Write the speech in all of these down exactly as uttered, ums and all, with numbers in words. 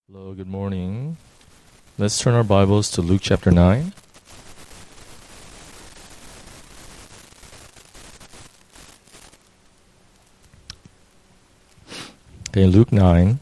Hello, good morning. Let's turn our Bibles to Luke chapter nine. Okay, Luke nine.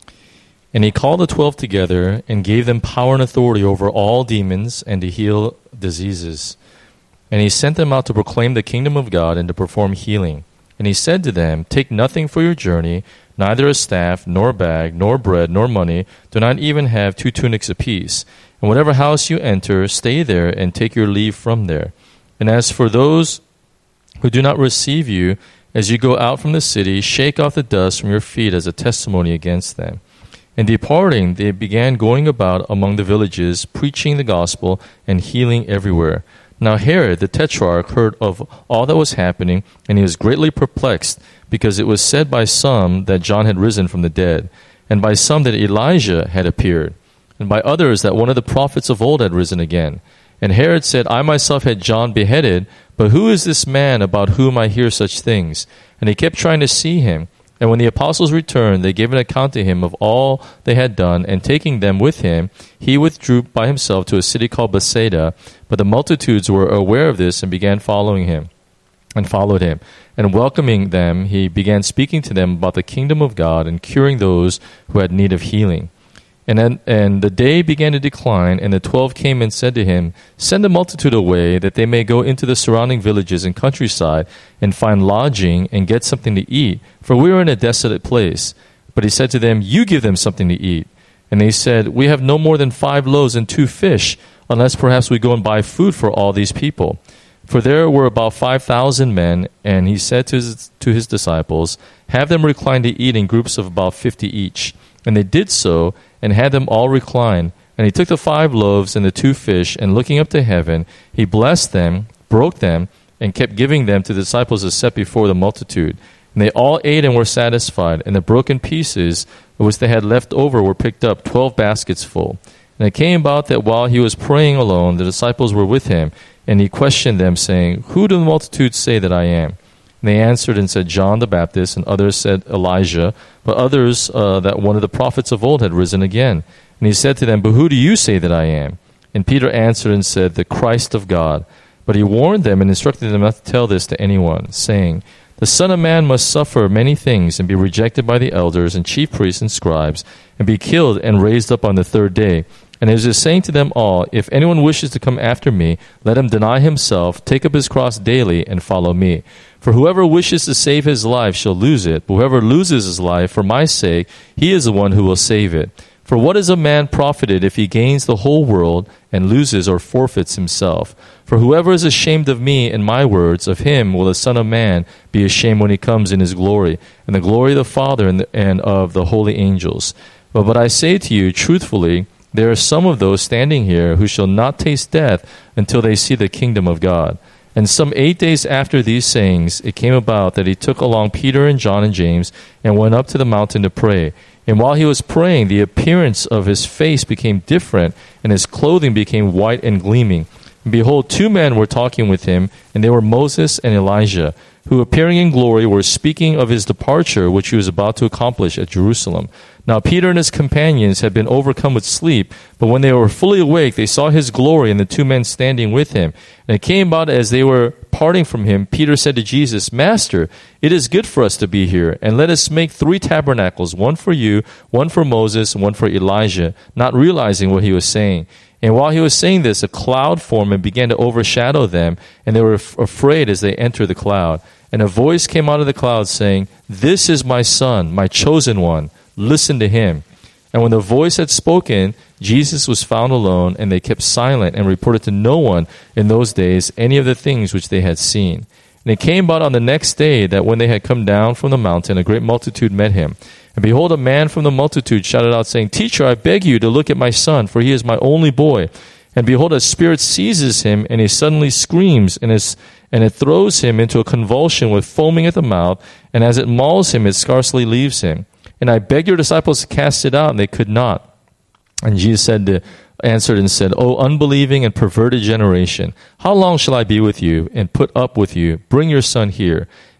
And he called the twelve together and gave them power and authority over all demons and to heal diseases. And he sent them out to proclaim the kingdom of God and to perform healing. And he said to them, "Take nothing for your journey, neither a staff, nor a bag, nor bread, nor money. Do not even have two tunics apiece. And whatever house you enter, stay there and take your leave from there. And as for those who do not receive you, as you go out from the city, shake off the dust from your feet as a testimony against them." And departing, they began going about among the villages, preaching the gospel and healing everywhere. Now Herod the Tetrarch heard of all that was happening, and he was greatly perplexed, because it was said by some that John had risen from the dead, and by some that Elijah had appeared, and by others that one of the prophets of old had risen again. And Herod said, "I myself had John beheaded, but who is this man about whom I hear such things?" And he kept trying to see him. And when the apostles returned, they gave an account to him of all they had done, and taking them with him, he withdrew by himself to a city called Bethsaida. But the multitudes were aware of this and began following him, and followed him. And welcoming them, he began speaking to them about the kingdom of God and curing those who had need of healing. And then, and the day began to decline, and the twelve came and said to him, "Send the multitude away, that they may go into the surrounding villages and countryside, and find lodging, and get something to eat, for we are in a desolate place." But he said to them, "You give them something to eat." And they said, "We have no more than five loaves and two fish, unless perhaps we go and buy food for all these people." For there were about five thousand men, and he said to his, to his disciples, "Have them recline to eat in groups of about fifty each." And they did so, and had them all recline. And he took the five loaves and the two fish, and looking up to heaven, he blessed them, broke them, and kept giving them to the disciples to set before the multitude. And they all ate and were satisfied, and the broken pieces which they had left over were picked up, twelve baskets full. And it came about that while he was praying alone, the disciples were with him, and he questioned them, saying, "Who do the multitude say that I am?" And they answered and said, "John the Baptist," and others said, "Elijah," but others uh, that one of the prophets of old had risen again. And he said to them, "But who do you say that I am?" And Peter answered and said, "The Christ of God." But he warned them and instructed them not to tell this to anyone, saying, "The Son of Man must suffer many things, and be rejected by the elders and chief priests and scribes, and be killed and raised up on the third day." And he was saying to them all, "If anyone wishes to come after me, let him deny himself, take up his cross daily, and follow me. For whoever wishes to save his life shall lose it, but whoever loses his life for my sake, he is the one who will save it. For what is a man profited if he gains the whole world and loses or forfeits himself? For whoever is ashamed of me and my words, of him will the Son of Man be ashamed when he comes in his glory, and the glory of the Father and, the, and of the holy angels. But, but I say to you truthfully, there are some of those standing here who shall not taste death until they see the kingdom of God." And some eight days after these sayings, it came about that he took along Peter and John and James, and went up to the mountain to pray. And while he was praying, the appearance of his face became different, and his clothing became white and gleaming. And behold, two men were talking with him, and they were Moses and Elijah, who appearing in glory were speaking of his departure, which he was about to accomplish at Jerusalem. Now Peter and his companions had been overcome with sleep, but when they were fully awake, they saw his glory and the two men standing with him. And it came about as they were parting from him, Peter said to Jesus, "Master, it is good for us to be here, and let us make three tabernacles, one for you, one for Moses, and one for Elijah," not realizing what he was saying. And while he was saying this, a cloud formed and began to overshadow them, and they were f- afraid as they entered the cloud. And a voice came out of the cloud saying, "This is my son, my chosen one. Listen to him." And when the voice had spoken, Jesus was found alone, and they kept silent and reported to no one in those days any of the things which they had seen. And it came about on the next day that when they had come down from the mountain, a great multitude met him. And behold, a man from the multitude shouted out, saying, "Teacher, I beg you to look at my son, for he is my only boy. And behold, a spirit seizes him, and he suddenly screams, and, is, and it throws him into a convulsion with foaming at the mouth, and as it mauls him, it scarcely leaves him. And I begged your disciples to cast it out, and they could not." And Jesus said to, answered and said, "O unbelieving and perverted generation, how long shall I be with you and put up with you? Bring your son here."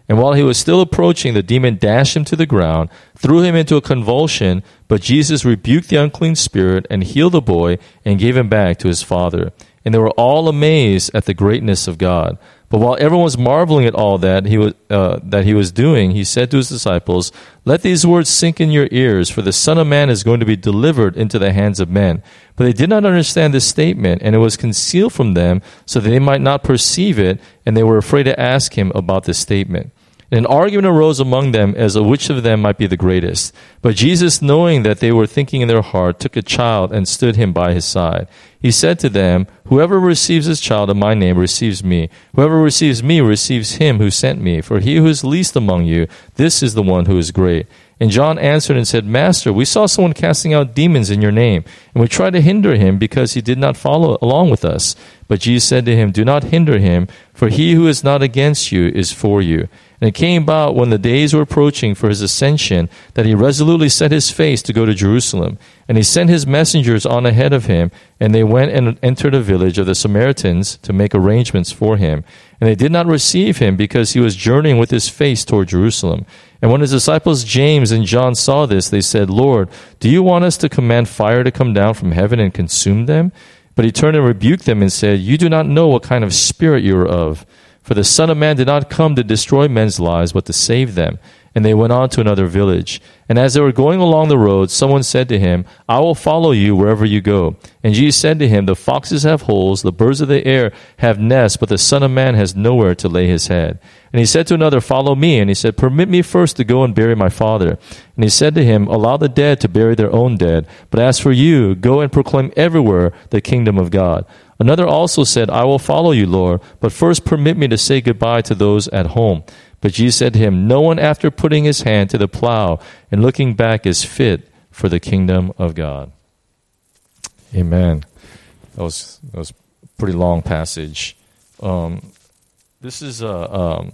And while he was still approaching, the demon dashed him to the ground, threw him into a convulsion, but Jesus rebuked the unclean spirit and healed the boy and gave him back to his father. And they were all amazed at the greatness of God. But while everyone was marveling at all that he was uh, that he was doing, he said to his disciples, "Let these words sink in your ears, for the Son of Man is going to be delivered into the hands of men." But they did not understand this statement, and it was concealed from them so that they might not perceive it, and they were afraid to ask him about this statement. And an argument arose among them as to which of them might be the greatest. But Jesus, knowing that they were thinking in their heart, took a child and stood him by his side. He said to them, "Whoever receives this child in my name receives me. Whoever receives me receives him who sent me. For he who is least among you, this is the one who is great." And John answered and said, "Master, we saw someone casting out demons in your name, and we tried to hinder him because he did not follow along with us." But Jesus said to him, "Do not hinder him, for he who is not against you is for you." And it came about when the days were approaching for his ascension that he resolutely set his face to go to Jerusalem. And he sent his messengers on ahead of him, and they went and entered a village of the Samaritans to make arrangements for him. And they did not receive him because he was journeying with his face toward Jerusalem. And when his disciples James and John saw this, they said, "Lord, do you want us to command fire to come down from heaven and consume them?" But he turned and rebuked them and said, "You do not know what kind of spirit you are of. For the Son of Man did not come to destroy men's lives, but to save them." And they went on to another village. And as they were going along the road, someone said to him, "I will follow you wherever you go." And Jesus said to him, "The foxes have holes, the birds of the air have nests, but the Son of Man has nowhere to lay his head." And he said to another, "Follow me." And he said, "Permit me first to go and bury my father." And he said to him, "Allow the dead to bury their own dead. But as for you, go and proclaim everywhere the kingdom of God." Another also said, "I will follow you, Lord, but first permit me to say goodbye to those at home." But Jesus said to him, "No one after putting his hand to the plow and looking back is fit for the kingdom of God." Amen. That was that was a pretty long passage. Um, this is uh, um,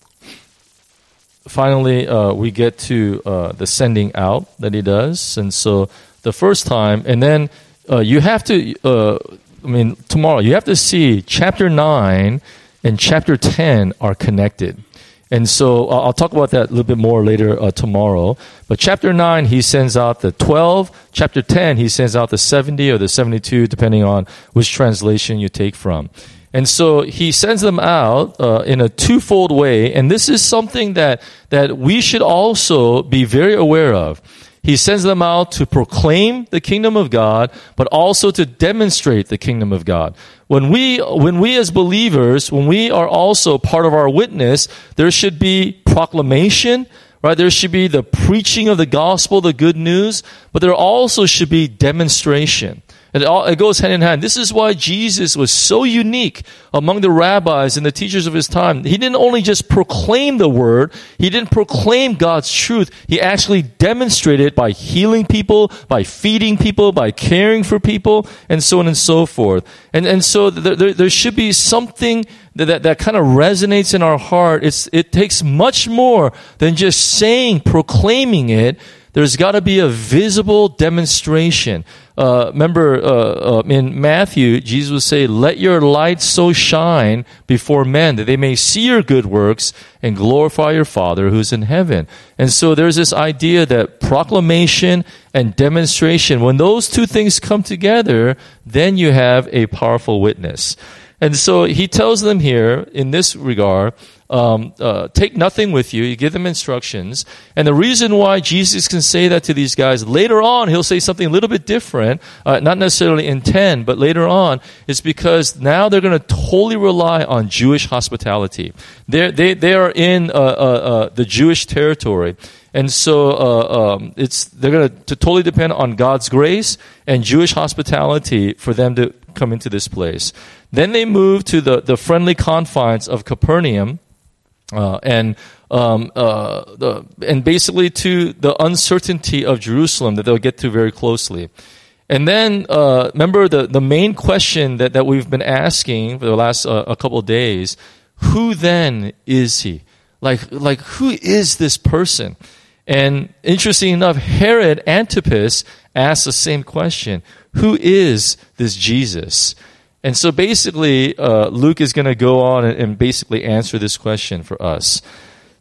finally uh, we get to uh, the sending out that he does, and so the first time, and then uh, you have to. Uh, I mean, tomorrow you have to see chapter nine and chapter ten are connected. And so uh, I'll talk about that a little bit more later uh, tomorrow. But chapter nine, he sends out the twelve. Chapter ten, he sends out the seventy or the seventy-two, depending on which translation you take from. And so he sends them out uh, in a twofold way. And this is something that, that we should also be very aware of. He sends them out to proclaim the kingdom of God, but also to demonstrate the kingdom of God. When we, when we as believers, when we are also part of our witness, there should be proclamation, right? There should be the preaching of the gospel, the good news, but there also should be demonstration. And it, all, it goes hand in hand. This is why Jesus was so unique among the rabbis and the teachers of his time. He didn't only just proclaim the word, he didn't proclaim God's truth. He actually demonstrated it by healing people, by feeding people, by caring for people, and so on and so forth. And and so there, there, there should be something that, that, that kind of resonates in our heart. It's, it takes much more than just saying, proclaiming it. There's got to be a visible demonstration. Uh, remember, uh, uh, in Matthew, Jesus would say, "Let your light so shine before men that they may see your good works and glorify your Father who's in heaven." And so there's this idea that proclamation and demonstration, when those two things come together, then you have a powerful witness. And so he tells them here, in this regard, um, uh, take nothing with you. You give them instructions. And the reason why Jesus can say that to these guys, later on, he'll say something a little bit different, uh, not necessarily in ten, but later on, is because now they're going to totally rely on Jewish hospitality. They're, they they are in uh, uh, uh, the Jewish territory. And so uh, um, it's they're going to totally depend on God's grace and Jewish hospitality for them to come into this place. Then they move to the, the friendly confines of Capernaum, uh, and um, uh, the, and basically to the uncertainty of Jerusalem that they'll get to very closely. And then uh, remember the, the main question that, that we've been asking for the last uh, a couple of days: who then is he? Like like who is this person? And interesting enough, Herod Antipas asked the same question: who is this Jesus? And so basically, uh, Luke is going to go on and, and basically answer this question for us.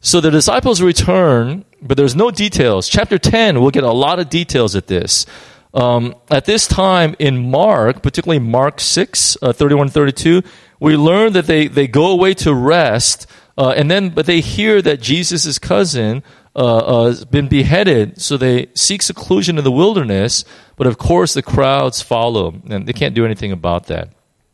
So the disciples return, but there's no details. Chapter ten, we'll get a lot of details at this. Um, at this time in Mark, particularly Mark six, uh, thirty-one, thirty-two, we learn that they, they go away to rest, uh, and then, but they hear that Jesus' cousin uh, uh, has been beheaded, so they seek seclusion in the wilderness, but of course the crowds follow, and they can't do anything about that.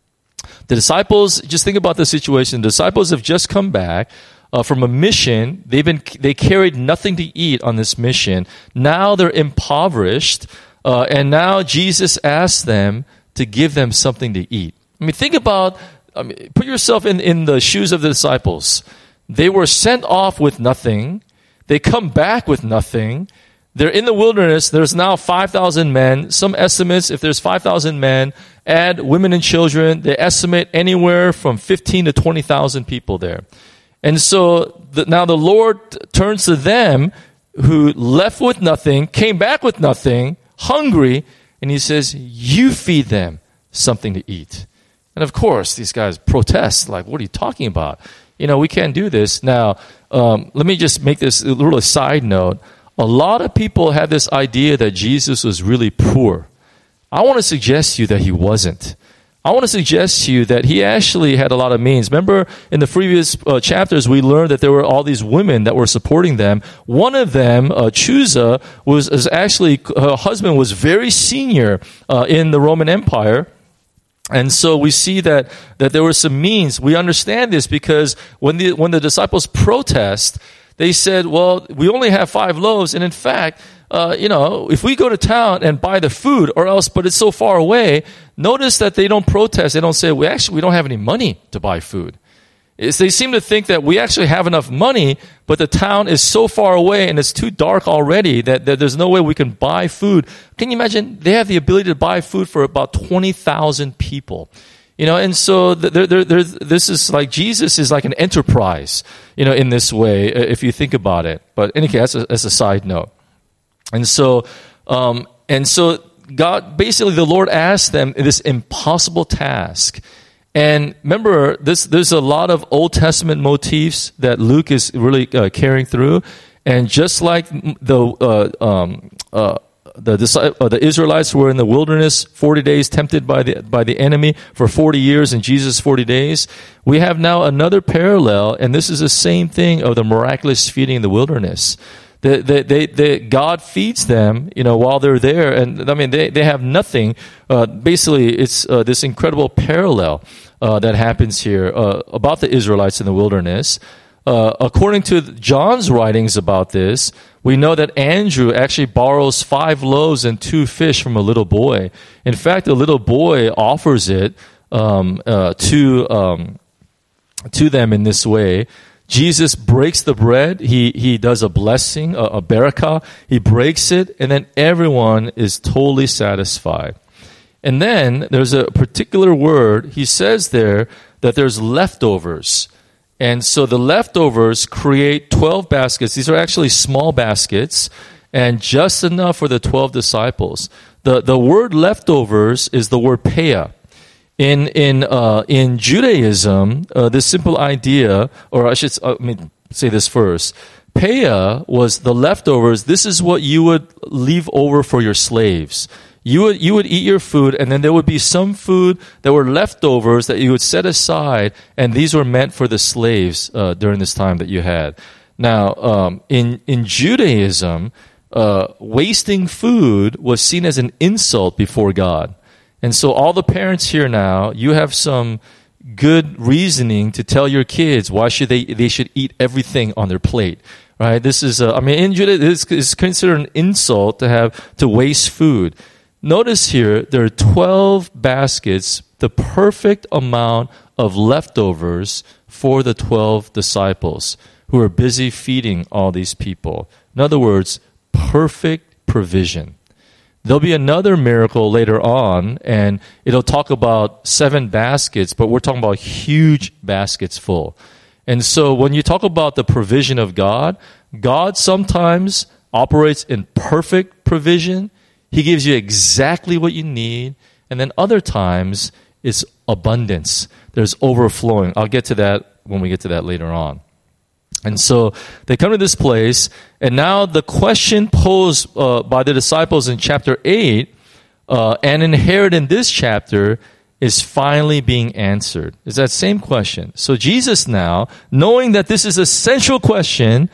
The disciples, just think about the situation. The disciples have just come back uh, from a mission. They've been, they carried nothing to eat on this mission. Now they're impoverished. Uh, and now Jesus asks them to give them something to eat. I mean, think about, I mean, put yourself in, in the shoes of the disciples. They were sent off with nothing. They come back with nothing. They're in the wilderness. There's now five thousand men. Some estimates, if there's five thousand men, add women and children, they estimate anywhere from fifteen to twenty thousand people there. And so the, now the Lord turns to them who left with nothing, came back with nothing, hungry, and he says, you feed them something to eat. And of course, these guys protest, like, what are you talking about? You know, we can't do this. Now, um, let me just make this a little side note. A lot of people have this idea that Jesus was really poor. I want to suggest to you that he wasn't. I want to suggest to you that he actually had a lot of means. Remember, in the previous uh, chapters, we learned that there were all these women that were supporting them. One of them, uh, Chusa, was, was actually, her husband was very senior uh, in the Roman Empire. And so we see that, that there were some means. We understand this because when the, when the disciples protest, they said, well, we only have five loaves. And in fact, uh, you know, if we go to town and buy the food or else, but it's so far away, notice that they don't protest. They don't say, we actually, we don't have any money to buy food. It's, they seem to think that we actually have enough money, but the town is so far away and it's too dark already that, that there's no way we can buy food. Can you imagine? They have the ability to buy food for about twenty thousand people. You know, and so there, there, there, this is like, Jesus is like an enterprise, you know, in this way, if you think about it. But in any case, that's a, that's a side note. And so, um, and so God, basically the Lord asked them this impossible task. And remember, this, there's a lot of Old Testament motifs that Luke is really uh, carrying through. And just like the, uh, um, uh, The, uh, the Israelites were in the wilderness forty days, tempted by the by the enemy for forty years, and Jesus forty days. We have now another parallel, and this is the same thing of the miraculous feeding in the wilderness. The, the, they, they, God feeds them, you know, while they're there, and I mean they, they have nothing. Uh, basically, it's uh, this incredible parallel uh, that happens here uh, about the Israelites in the wilderness. Uh, according to John's writings about this, we know that Andrew actually borrows five loaves and two fish from a little boy. In fact, the little boy offers it um, uh, to um, to them in this way. Jesus breaks the bread. He he does a blessing, a, a barakah. He breaks it, and then everyone is totally satisfied. And then there's a particular word. He says there that there's leftovers. And so the leftovers create twelve baskets. These are actually small baskets and just enough for the twelve disciples. The the word leftovers is the word peah. In in uh, in Judaism, uh, this simple idea, or I should uh, I mean, say this first. Peah was the leftovers. This is what you would leave over for your slaves. You would you would eat your food, and then there would be some food that were leftovers that you would set aside, and these were meant for the slaves uh, during this time that you had. Now, um, in in Judaism, uh, wasting food was seen as an insult before God, and so all the parents here now, you have some good reasoning to tell your kids why should they they should eat everything on their plate. Right? This is, uh, I mean, in Judaism, it's, it's considered an insult to have to waste food. Notice here, there are twelve baskets, the perfect amount of leftovers for the twelve disciples who are busy feeding all these people. In other words, perfect provision. There'll be another miracle later on, and it'll talk about seven baskets, but we're talking about huge baskets full. And so when you talk about the provision of God, God sometimes operates in perfect provision. He gives you exactly what you need. And then other times, it's abundance. There's overflowing. I'll get to that when we get to that later on. And so they come to this place, and now the question posed uh, by the disciples in chapter eight uh, and inherited in this chapter is finally being answered. It's that same question. So Jesus now, knowing that this is a central question,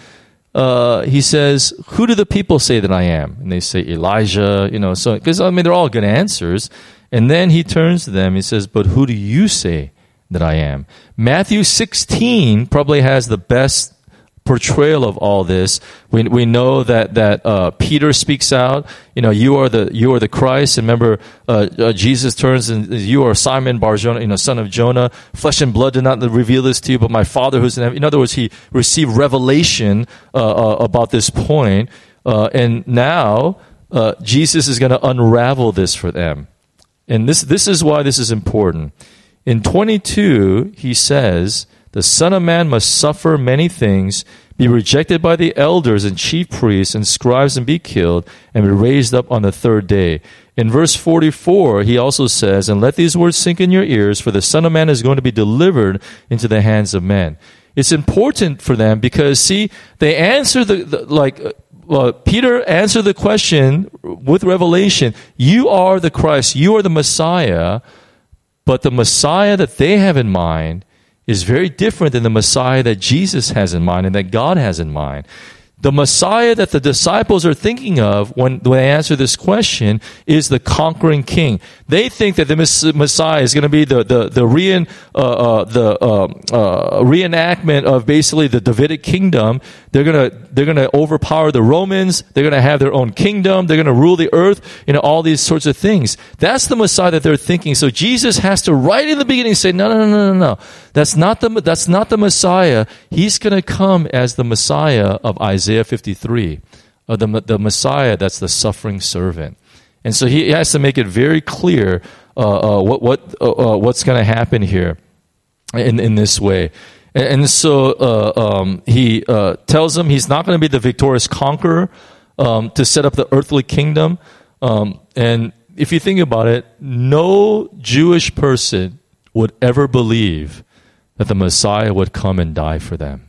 uh, he says, who do the people say that I am? And they say, Elijah, you know, so, because, I mean, they're all good answers. And then he turns to them, he says, but who do you say that I am? Matthew sixteen probably has the best portrayal of all this. We we know that that uh, Peter speaks out. You know, you are the you are the Christ. And remember, uh, uh, Jesus turns and you are Simon Bar-Jonah, you know, son of Jonah. Flesh and blood did not reveal this to you, but my Father who's in heaven. In other words, he received revelation uh, uh, about this point, uh, and now uh, Jesus is going to unravel this for them. And this this is why this is important. In twenty-two, he says, the Son of Man must suffer many things, be rejected by the elders and chief priests and scribes and be killed, and be raised up on the third day. In verse forty-four, he also says, and let these words sink in your ears, for the Son of Man is going to be delivered into the hands of men. It's important for them because, see, they answer the, the like, uh, Peter answered the question with revelation. You are the Christ. You are the Messiah. But the Messiah that they have in mind is very different than the Messiah that Jesus has in mind and that God has in mind. The Messiah that the disciples are thinking of when, when they answer this question is the conquering king. They think that the Messiah is going to be the the the, rein, uh, uh, the uh, uh, reenactment of basically the Davidic kingdom. They're gonna they're gonna overpower the Romans. They're gonna have their own kingdom. They're gonna rule the earth. You know, all these sorts of things. That's the Messiah that they're thinking. So Jesus has to right in the beginning say, no, no, no, no, no, no. That's not the that's not the Messiah. He's gonna come as the Messiah of Isaiah fifty-three, uh, the the Messiah that's the suffering servant. And so he has to make it very clear uh, uh, what what uh, uh, what's going to happen here in in this way. And, and so uh, um, he uh, tells them he's not going to be the victorious conqueror um, to set up the earthly kingdom. Um, and if you think about it, no Jewish person would ever believe that the Messiah would come and die for them.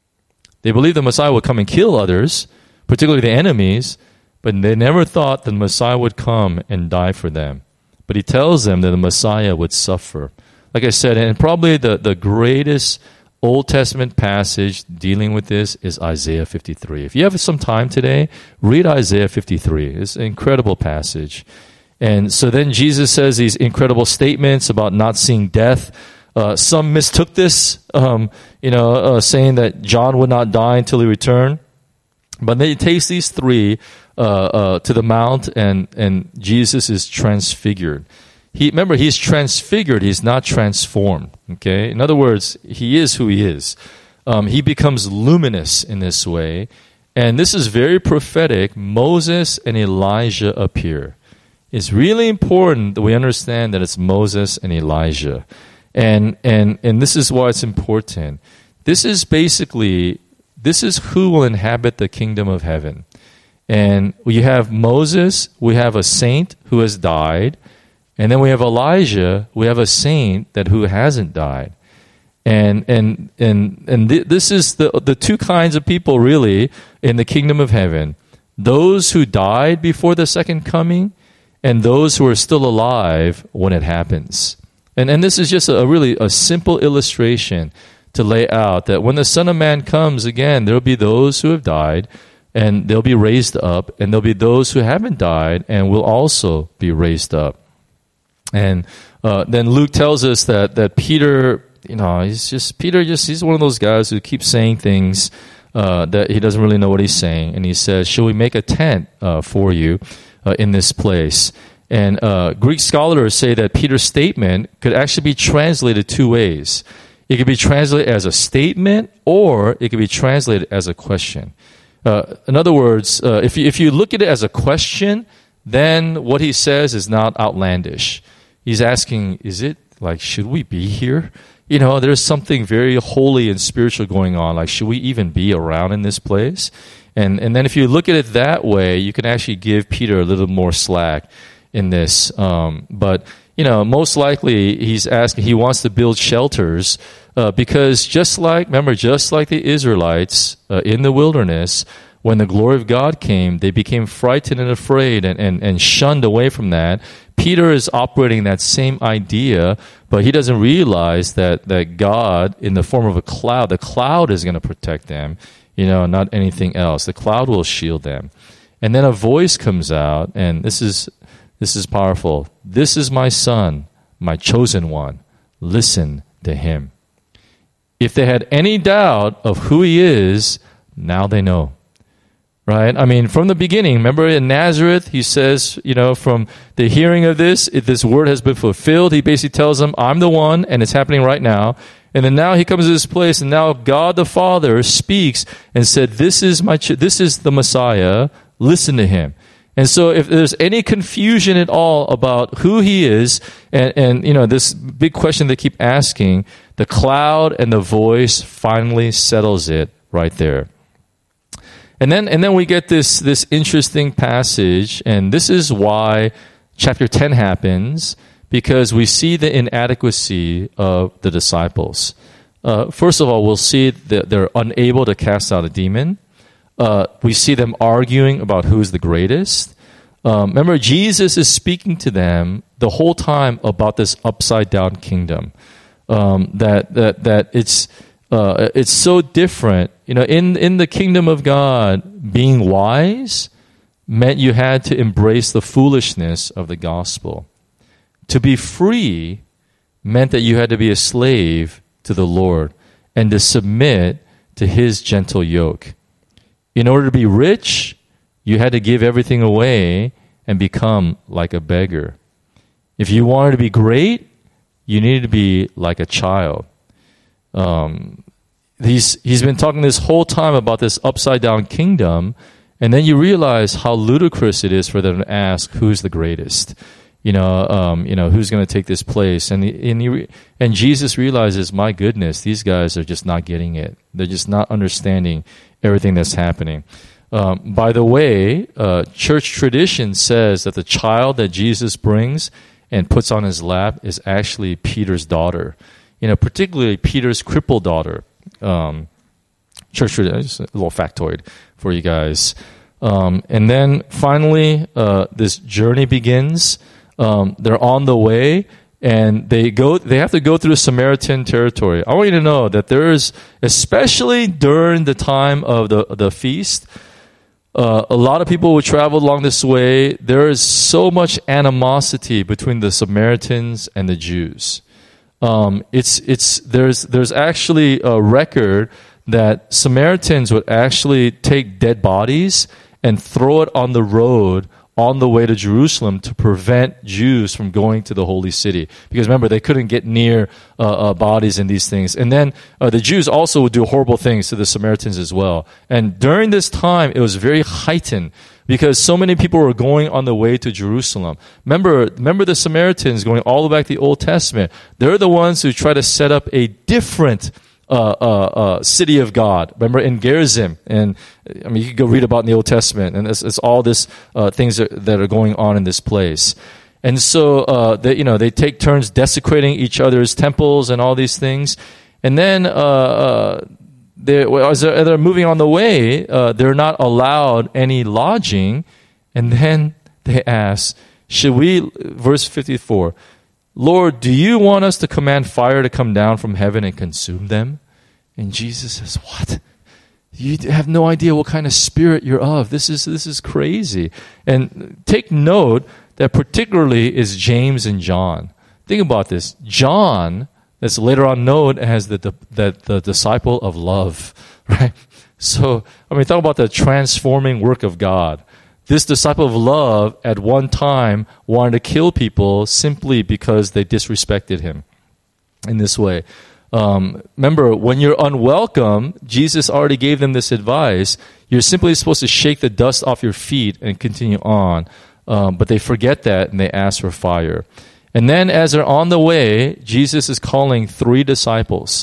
They believe the Messiah would come and kill others, particularly the enemies, but they never thought the Messiah would come and die for them. But he tells them that the Messiah would suffer. Like I said, and probably the, the greatest Old Testament passage dealing with this is Isaiah fifty-three. If you have some time today, read Isaiah fifty-three. It's an incredible passage. And so then Jesus says these incredible statements about not seeing death. Uh, some mistook this, um, you know, uh, saying that John would not die until he returned. But then he takes these three uh, uh, to the mount, and, and Jesus is transfigured. He remember, he's transfigured. He's not transformed. Okay, in other words, he is who he is. Um, he becomes luminous in this way, and this is very prophetic. Moses and Elijah appear. It's really important that we understand that it's Moses and Elijah. And and and this is why it's important. This is basically, this is who will inhabit the kingdom of heaven. And we have Moses, we have a saint who has died, and then we have Elijah, we have a saint that who hasn't died. And and and and th- this is the the two kinds of people really in the kingdom of heaven. Those who died before the second coming, and those who are still alive when it happens. And and this is just a, a really a simple illustration to lay out that when the Son of Man comes again, there will be those who have died, and they'll be raised up, and there'll be those who haven't died, and will also be raised up. And uh, then Luke tells us that that Peter, you know, he's just Peter. Just he's one of those guys who keeps saying things uh, that he doesn't really know what he's saying. And he says, "Shall we make a tent uh, for you uh, in this place?" And uh, Greek scholars say that Peter's statement could actually be translated two ways. It could be translated as a statement, or it could be translated as a question. Uh, in other words, uh, if you, if you look at it as a question, then what he says is not outlandish. He's asking, is it like, should we be here? You know, there's something very holy and spiritual going on. Like, should we even be around in this place? And and then if you look at it that way, you can actually give Peter a little more slack. in this. Um, but, you know, most likely he's asking, he wants to build shelters uh, because just like, remember, just like the Israelites uh, in the wilderness, when the glory of God came, they became frightened and afraid and, and, and shunned away from that. Peter is operating that same idea, but he doesn't realize that, that God, in the form of a cloud, the cloud is going to protect them, you know, not anything else. The cloud will shield them. And then a voice comes out, and this is this is powerful. This is my son, my chosen one. Listen to him. If they had any doubt of who he is, now they know. Right? I mean, from the beginning, remember in Nazareth, he says, you know, from the hearing of this, if this word has been fulfilled, he basically tells them, I'm the one, and it's happening right now. And then now he comes to this place, and now God the Father speaks and said, this is my, ch- this is the Messiah, listen to him. And so if there's any confusion at all about who he is, and, and you know, this big question they keep asking, the cloud and the voice finally settles it right there. And then, and then we get this, this interesting passage, and this is why chapter ten happens, because we see the inadequacy of the disciples. Uh, first of all, we'll see that they're unable to cast out a demon. Uh, we see them arguing about who's the greatest. Um, remember, Jesus is speaking to them the whole time about this upside-down kingdom. Um, that that that it's uh, it's so different. You know, in in the kingdom of God, being wise meant you had to embrace the foolishness of the gospel. To be free meant that you had to be a slave to the Lord and to submit to his gentle yoke. In order to be rich, you had to give everything away and become like a beggar. If you wanted to be great, you needed to be like a child. Um, he's he's been talking this whole time about this upside-down kingdom, and then you realize how ludicrous it is for them to ask, who's the greatest? You know, um, you know, who's going to take this place? And the, and, he, and Jesus realizes, my goodness, these guys are just not getting it. They're just not understanding everything that's happening. Um, by the way, uh, church tradition says that the child that Jesus brings and puts on his lap is actually Peter's daughter. You know, particularly Peter's crippled daughter. Um, church tradition, just a little factoid for you guys. Um, and then finally, uh, this journey begins. Um, they're on the way, and they go. They have to go through Samaritan territory. I want you to know that there is, especially during the time of the the feast, uh, a lot of people who travel along this way. There is so much animosity between the Samaritans and the Jews. Um, it's it's there's there's actually a record that Samaritans would actually take dead bodies and throw it on the road on the way to Jerusalem to prevent Jews from going to the holy city. Because remember, they couldn't get near uh, uh, bodies and these things. And then uh, the Jews also would do horrible things to the Samaritans as well. And during this time, it was very heightened because so many people were going on the way to Jerusalem. Remember, remember the Samaritans going all the way back to the Old Testament. They're the ones who try to set up a different Uh, uh, uh, city of God. Remember in Gerizim, and I mean you could go read about in the Old Testament, and it's, it's all this uh, things that, that are going on in this place. And so uh, they, you know, they take turns desecrating each other's temples and all these things. And then uh, uh, they, as they're, they're moving on the way, uh, they're not allowed any lodging. And then they ask, "Should we?" Verse fifty-four. Lord, do you want us to command fire to come down from heaven and consume them? And Jesus says, what? You have no idea what kind of spirit you're of. This is this is crazy. And take note that particularly is James and John. Think about this. John, that's later on known as the, the, the, the disciple of love, right? So, I mean, talk about the transforming work of God. This disciple of love at one time wanted to kill people simply because they disrespected him in this way. Um, remember, when you're unwelcome, Jesus already gave them this advice. You're simply supposed to shake the dust off your feet and continue on. Um, but they forget that and they ask for fire. And then as they're on the way, Jesus is calling three disciples.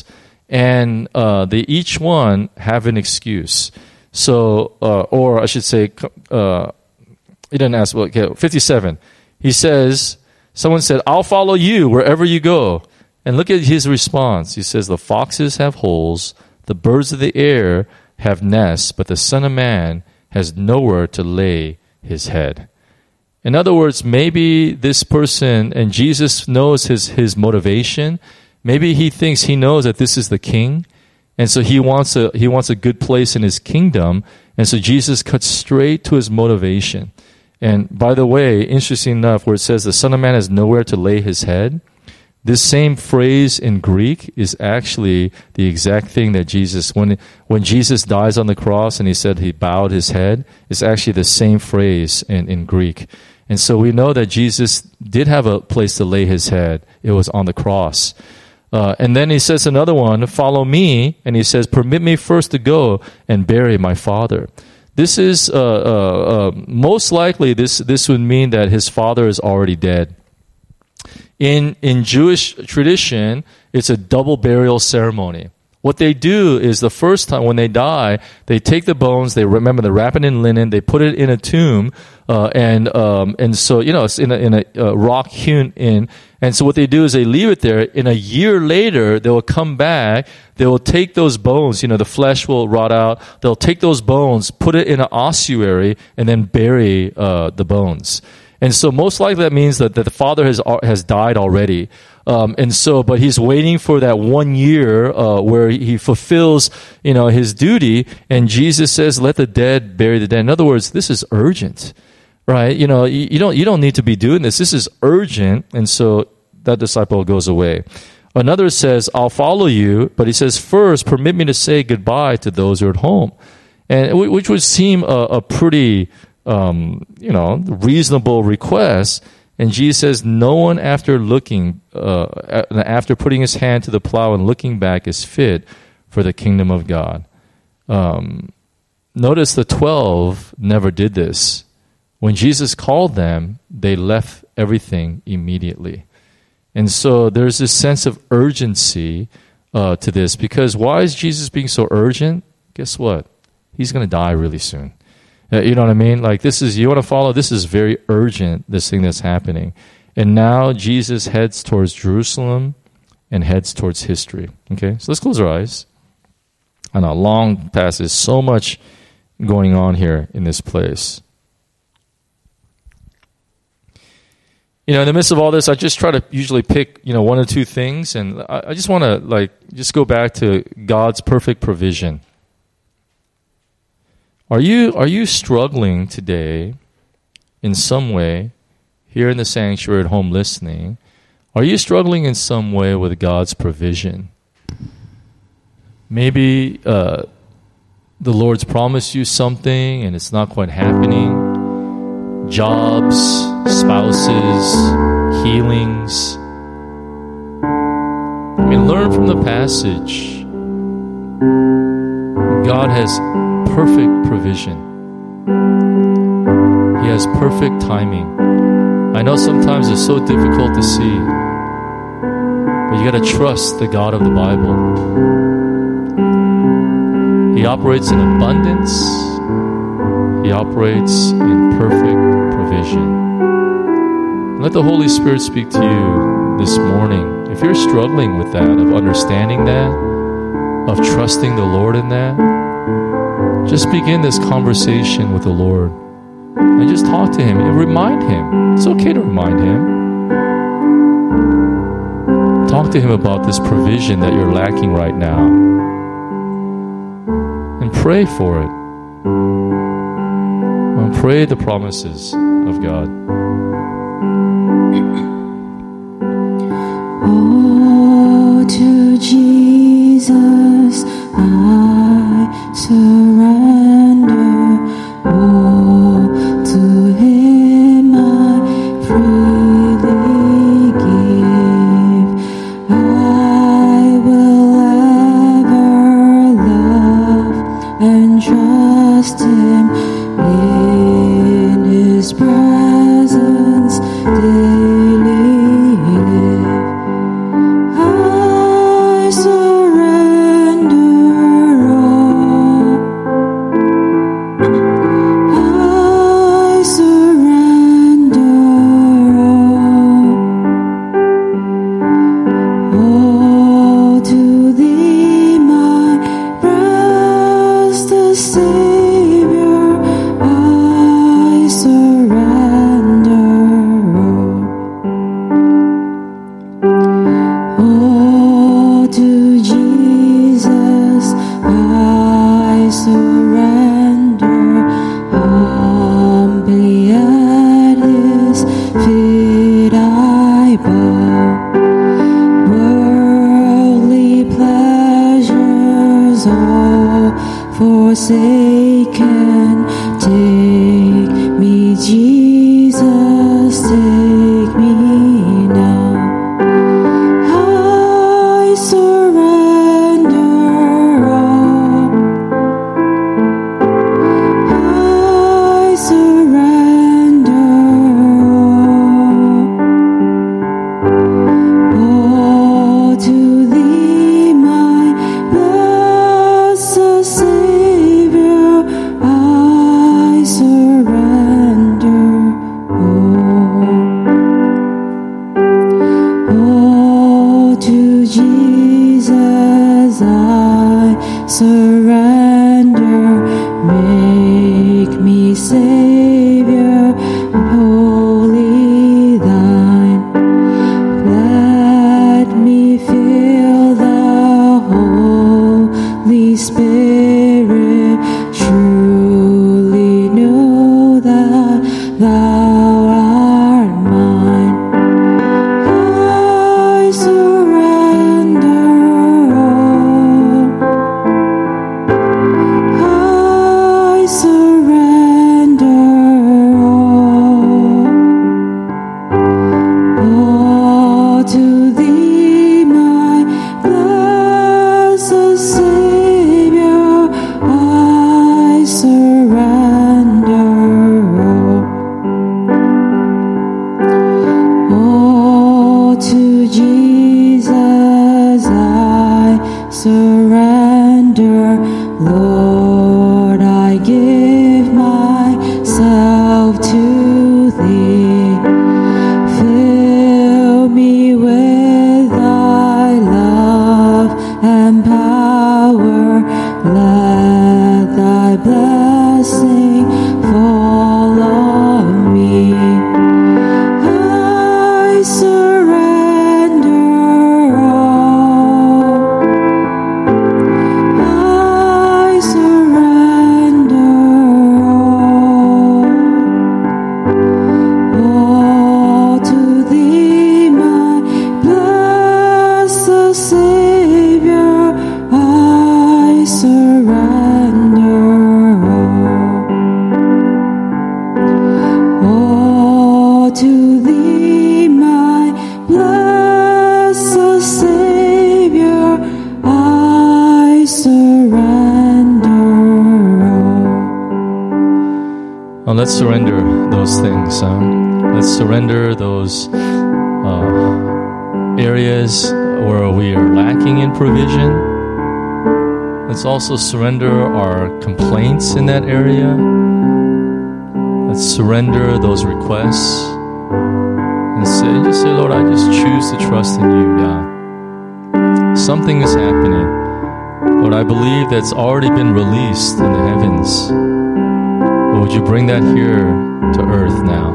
And uh, they each one have an excuse. So, uh, or I should say, uh, he didn't ask, well, okay, fifty-seven. He says, someone said, I'll follow you wherever you go. And look at his response. He says, the foxes have holes, the birds of the air have nests, but the Son of Man has nowhere to lay his head. In other words, maybe this person, and Jesus knows his, his motivation. Maybe he thinks he knows that this is the king, and so he wants a he wants a good place in his kingdom. And so Jesus cuts straight to his motivation. And by the way, interesting enough, where it says the Son of Man has nowhere to lay his head, this same phrase in Greek is actually the exact thing that Jesus, when when Jesus dies on the cross and he said he bowed his head, it's actually the same phrase in, in Greek. And so we know that Jesus did have a place to lay his head. It was on the cross. Uh, and then he says another one, follow me. And he says, permit me first to go and bury my father. This is, uh, uh, uh, most likely, this, this would mean that his father is already dead. In, in Jewish tradition, it's a double burial ceremony. What they do is the first time when they die, they take the bones, they remember they wrap it in linen, they put it in a tomb, uh, and um, and so you know it's in a, in a uh, rock hewn in. And so what they do is they leave it there. In a year later, they will come back. They will take those bones. You know, the flesh will rot out. They'll take those bones, put it in an ossuary, and then bury uh, the bones. And so most likely that means that, that the father has has died already. Um, and so, but he's waiting for that one year uh, where he fulfills, you know, his duty. And Jesus says, "Let the dead bury the dead." In other words, this is urgent, right? You know, you, you don't you don't need to be doing this. This is urgent. And so that disciple goes away. Another says, "I'll follow you," but he says, "First, permit me to say goodbye to those who are at home," and which would seem a, a pretty, um, you know, reasonable request. And Jesus says, no one after looking, uh, after putting his hand to the plow and looking back is fit for the kingdom of God. Um, notice the twelve never did this. When Jesus called them, they left everything immediately. And so there's this sense of urgency uh, to this, because why is Jesus being so urgent? Guess what? He's going to die really soon. Uh, you know what I mean? Like, this is, you want to follow? This is very urgent, this thing that's happening. And now Jesus heads towards Jerusalem and heads towards history. Okay, so let's close our eyes. I know, long passage, so much going on here in this place. You know, in the midst of all this, I just try to usually pick, you know, one or two things. And I, I just want to, like, just go back to God's perfect provision. Are you are you struggling today in some way here in the sanctuary at home listening? Are you struggling in some way with God's provision? Maybe uh, the Lord's promised you something and it's not quite happening. Jobs, spouses, healings. I mean, learn from the passage. God has perfect provision. He has perfect timing. I know sometimes it's so difficult to see, but you got to trust the God of the Bible. He operates in abundance. He operates in perfect provision. Let the Holy Spirit speak to you this morning. If you're struggling with that, of understanding that, of trusting the Lord in that, just begin this conversation with the Lord and just talk to Him and remind Him. It's okay to remind Him. Talk to Him about this provision that you're lacking right now and pray for it. And pray the promises of God. Oh, to Jesus I surrender. Oh, to Him I freely give. I will ever love and trust Him in His presence. forsaken. Take me, Jesus, take me now. I surrender all. I surrender all. All to Thee, my blessed Savior. I surrender all. All to Jesus I surrender. Make me Savior, wholly Thine. Let me feel the Holy Spirit. Truly know that Thou art mine. I surrender all. I surrender all. All to Thee, my blessed Savior. I surrender all. All to Jesus I surrender. Lord, I give myself to Thee. Fill me with Thy love and power. Let Thy blessing fall on me. I surrender all. I surrender all. All to Thee, my blessed Savior. I surrender all. All to Thee, my blessed Savior. I surrender all. Now let's surrender those things. Huh? Let's surrender those uh, areas where we are lacking in provision. Let's also surrender our complaints in that area. Let's surrender those requests and say, just say, Lord, I just choose to trust in You, God. Something is happening. Lord, I believe that's already been released in the heavens. But would You bring that here to earth now?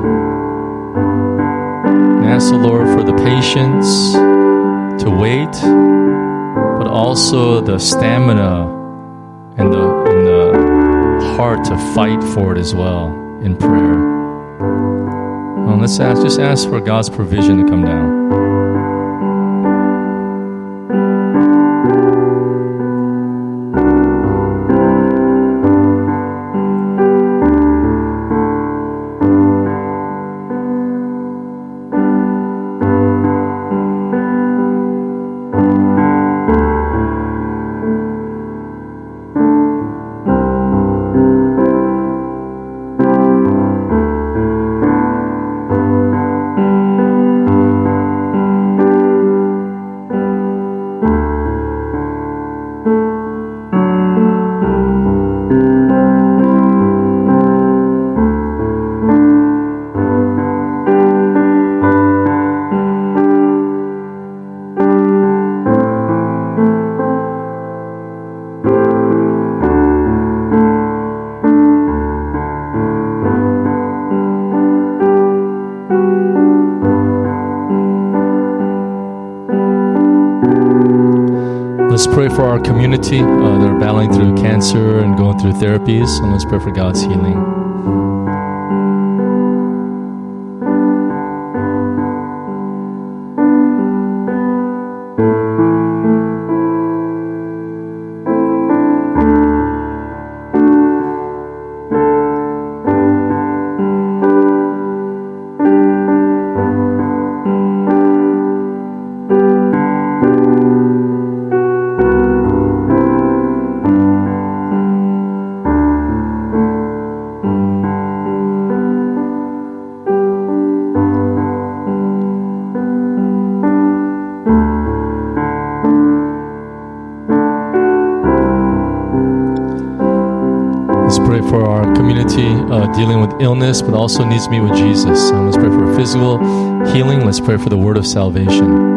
And ask the Lord for the patience to wait, but also the stamina and the, and the heart to fight for it as well in prayer. Well, let's ask, just ask for God's provision to come down. Let's pray for our community. Uh, they're battling through cancer and going through therapies. And let's pray for God's healing. uh, dealing with illness, but also needs to meet with Jesus. Um, let's pray for physical healing. Let's pray for the word of salvation.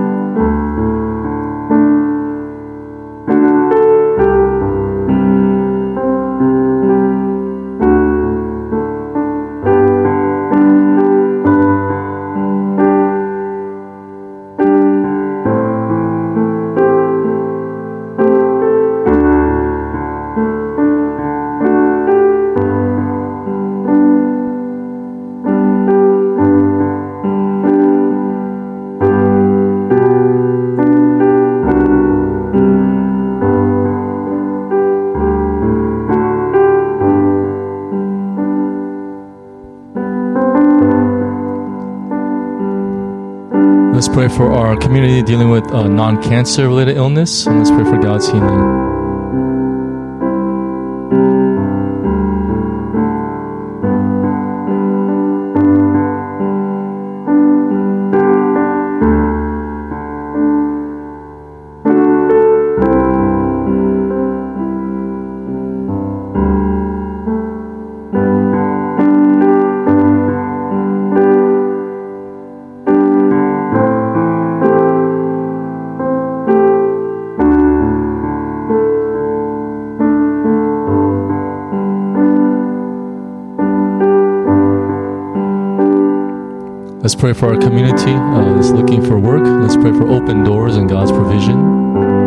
Let's pray for our community dealing with uh, non-cancer related illness, and let's pray for God's healing. Let's pray for our community uh, that's looking for work. Let's pray for open doors and God's provision.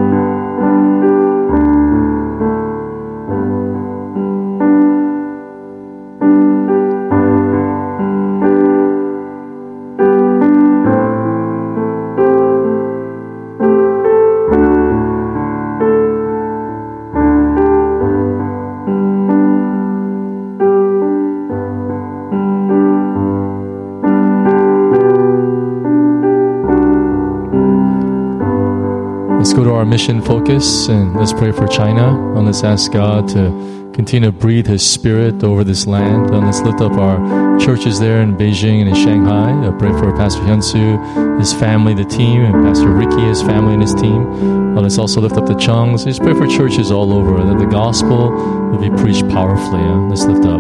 Let's go to our mission focus and let's pray for China. And let's ask God to continue to breathe His Spirit over this land. And let's lift up our churches there in Beijing and in Shanghai. I pray for Pastor Hyunsu, his family, the team, and Pastor Ricky, his family and his team. And let's also lift up the Chungs. Let's pray for churches all over that the gospel will be preached powerfully. Let's lift up.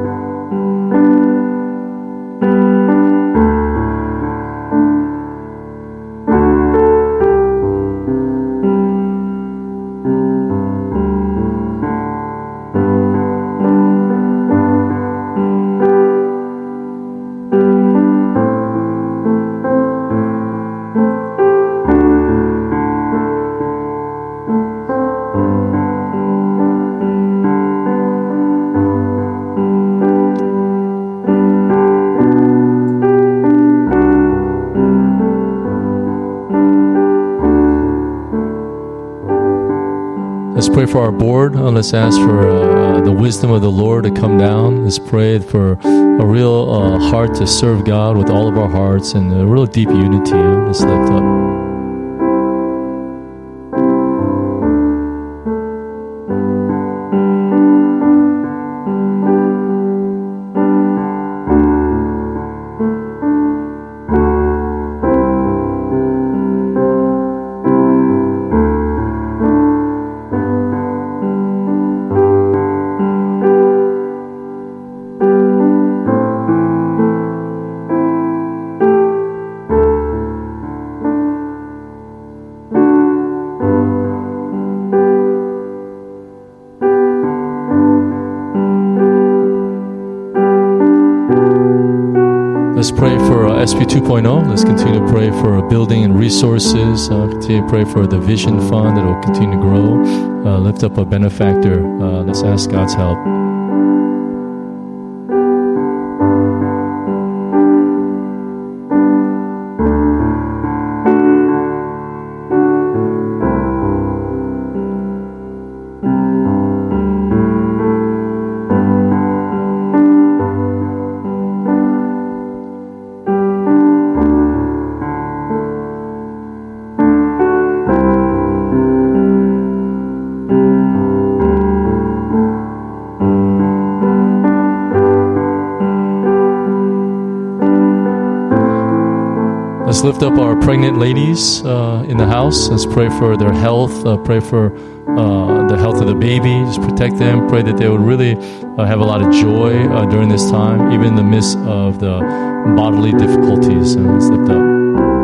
Let's pray for our board. Uh, let's ask for uh, the wisdom of the Lord to come down. Let's pray for a real uh, heart to serve God with all of our hearts and a real deep unity. Uh, let's lift up. Let's pray for uh, S P two point oh. Let's continue to pray for building and resources. Uh, continue to pray for the Vision Fund that will continue to grow. Uh, lift up a benefactor. Uh, let's ask God's help. Let's lift up our pregnant ladies uh, in the house. Let's pray for their health. Uh, pray for uh, the health of the baby. Just protect them. Pray that they would really uh, have a lot of joy uh, during this time, even in the midst of the bodily difficulties. And let's lift up.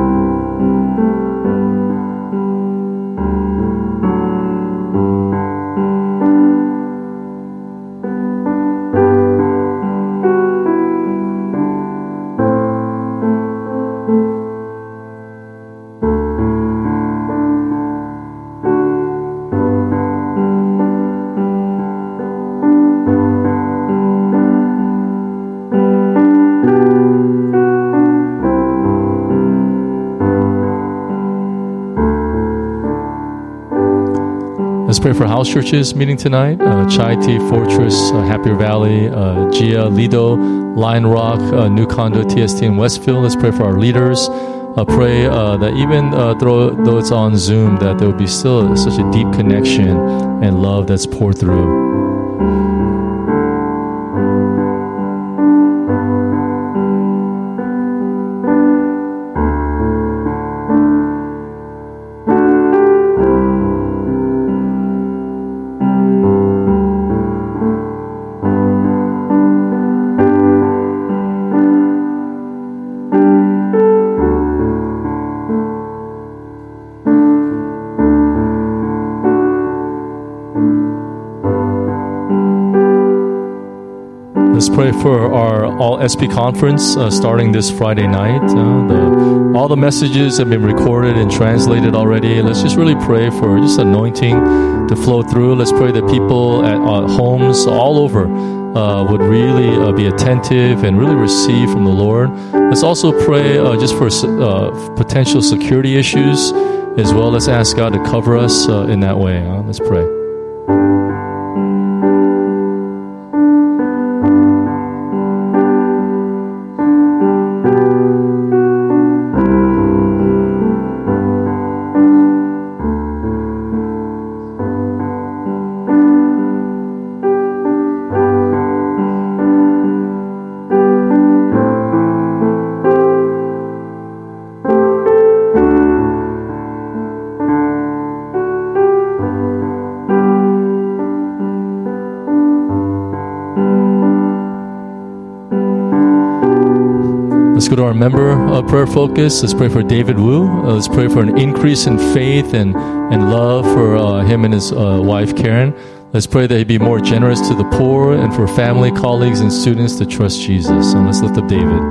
Let's pray for house churches meeting tonight. Uh, Chai Tea, Fortress, uh, Happier Valley, uh, Gia, Lido, Lion Rock, uh, New Condo, T S T in Westfield. Let's pray for our leaders. Uh, pray uh, that even uh, though, though it's on Zoom, that there will be still such a deep connection and love that's poured through. Let's pray for our All S P conference uh, starting this Friday night. Uh, the, all the messages have been recorded and translated already. Let's just really pray for just anointing to flow through. Let's pray that people at uh, homes all over uh, would really uh, be attentive and really receive from the Lord. Let's also pray uh, just for uh, potential security issues as well. Let's ask God to cover us uh, in that way. Uh, let's pray. Let's go to our member uh, prayer focus. Let's pray for David Wu. Uh, let's pray for an increase in faith and, and love for uh, him and his uh, wife, Karen. Let's pray that he be more generous to the poor and for family, colleagues, and students to trust Jesus. And let's lift up David.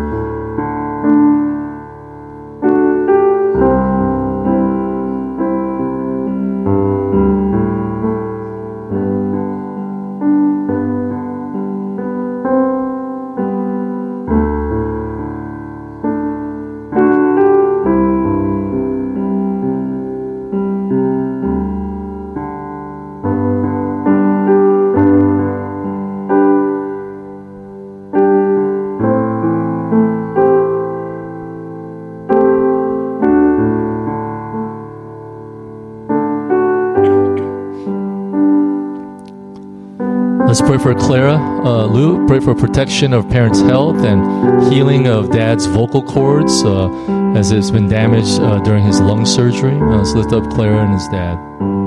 Let's pray for Clara uh, Lou. Pray for protection of parents' health and healing of dad's vocal cords uh, as it's been damaged uh, during his lung surgery. Uh, let's lift up Clara and his dad.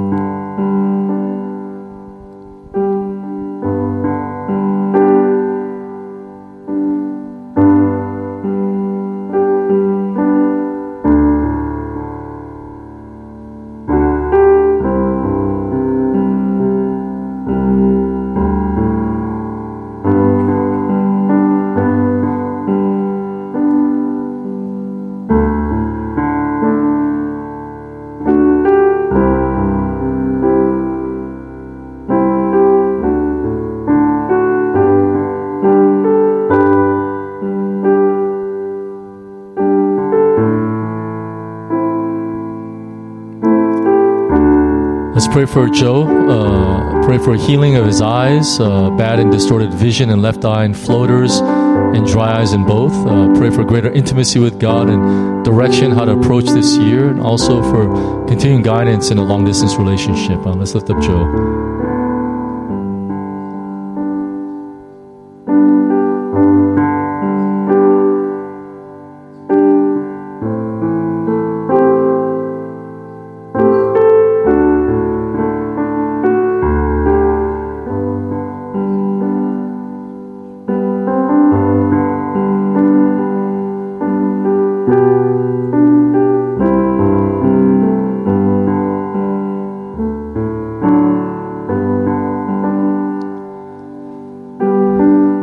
Let's pray for Joe. Uh, pray for healing of his eyes, uh, bad and distorted vision in left eye and floaters and dry eyes in both. Uh, pray for greater intimacy with God and direction how to approach this year, and also for continuing guidance in a long-distance relationship. Uh, let's lift up Joe.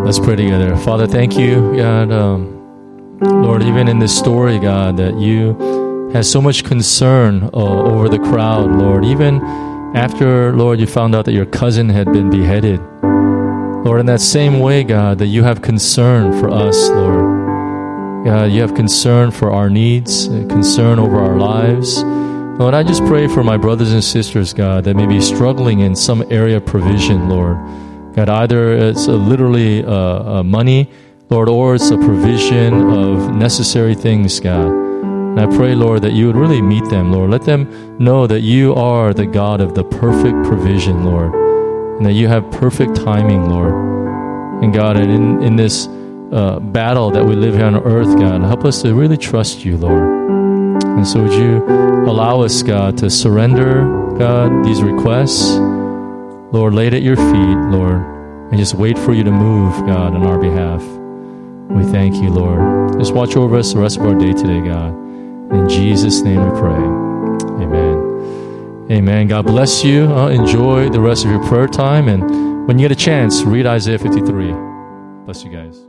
Let's pray together. Father, thank you, God. Um, Lord, even in this story, God, that you had so much concern uh, over the crowd, Lord. Even after, Lord, you found out that your cousin had been beheaded. Lord, in that same way, God, that you have concern for us, Lord. God, you have concern for our needs, concern over our lives. Lord, I just pray for my brothers and sisters, God, that may be struggling in some area of provision, Lord. God, either it's uh, literally uh, uh, money, Lord, or it's a provision of necessary things, God. And I pray, Lord, that you would really meet them, Lord. Let them know that you are the God of the perfect provision, Lord, and that you have perfect timing, Lord. And God, and in, in this uh, battle that we live here on earth, God, help us to really trust you, Lord. And so would you allow us, God, to surrender, God, these requests, Lord, lay it at your feet, Lord, and just wait for you to move, God, on our behalf. We thank you, Lord. Just watch over us the rest of our day today, God. In Jesus' name we pray. Amen. Amen. God bless you. Uh, enjoy the rest of your prayer time. And when you get a chance, read Isaiah fifty-three. Bless you guys.